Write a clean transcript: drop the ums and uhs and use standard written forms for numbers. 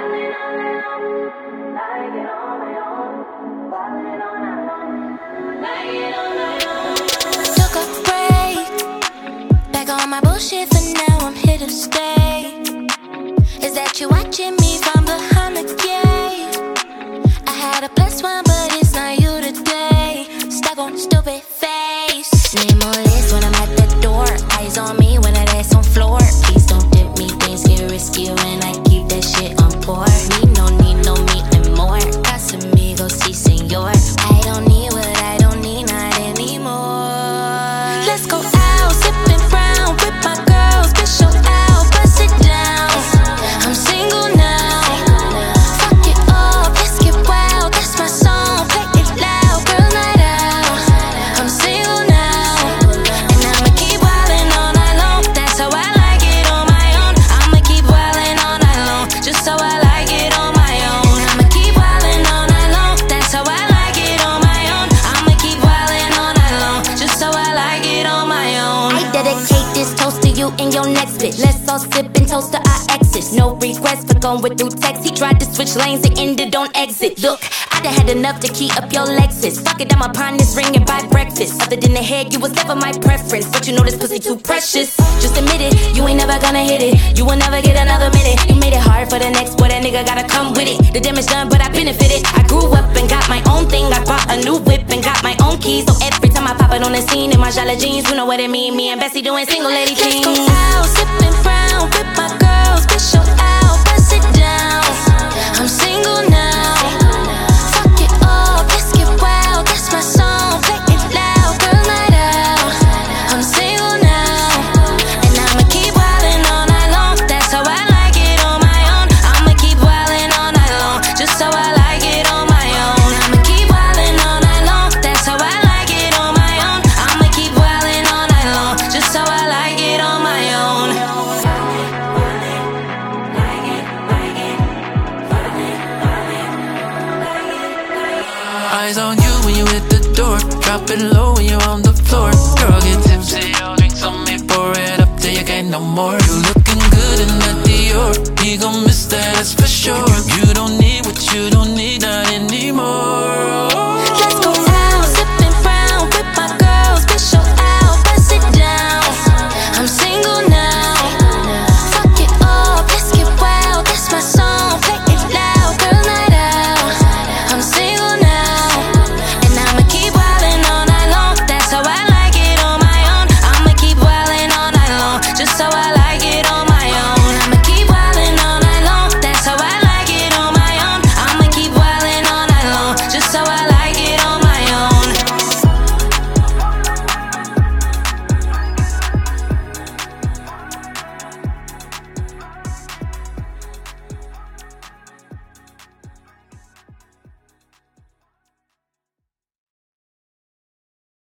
Took a break, back on my bullshit, for now I'm here to stay. Is that you watching me from behind the gate? I had a plus one, but it's not you today. Stuck on stupid face. Need more list when I'm at the door. Eyes on me when that ass on floor. Please don't tempt me, things get risky when I keep that shit on board. Need no meat and more. Casamigos, si senor. I don't need what I don't need, not anymore. Let's go out, sipping brown with my girls. Bitch, show out, bust it down. I'm single now. Fuck it up, let's get wild. That's my song, play it loud. Girl night out. I'm single now, and I'ma keep wildin' all night long. That's how I like it on my own. I'ma keep wildin' all night long, just so I like it on my own. I'ma keep wildin' all night long. That's how I like it on my own. I'ma keep wildin' all night long, just so I like it on my own. I dedicate this toast to you and your next bitch. Let's all sip and toast to our exes. No regrets for going through text. He tried to switch lanes and ended on exit. Look, I done had enough to keep up your Lexus. Fuck it, I'm upon this ring and buy breakfast. Other than the head, you was never my preference. But you know this pussy too precious. Just admit it, you ain't never gonna hit it. You will never get another minute. You made it hard for the next boy, that nigga gotta come with it. The damage done, but I benefited. I grew up and got my own thing. I bought a new whip and got my own keys. So every time I pop it on the scene in my Jala jeans, you know what it mean. Me and Bessie doing single lady things. Let's go out, sipping brown with my girls. Bitch, show out, bust it down. I'm single now. Fuck it up, let's get wild. That's my song, play it loud. Girl night out. I'm single now, and I'ma keep wildin' all night long. That's how I like it on my own. I'ma keep wildin' all night long, just so I like it on my own. I'ma keep wildin' all night long. That's how I like it on my own. I'ma keep wildin' all night long, just so I like it on my own. Eyes on you when you hit the door. Drop it low when you're on the floor. Girl, get tipsy, I'll drink some and pour it up till you can't no more. You looking good in that Dior. He gon' miss that, that's for sure. You don't need what you don't need, not anymore.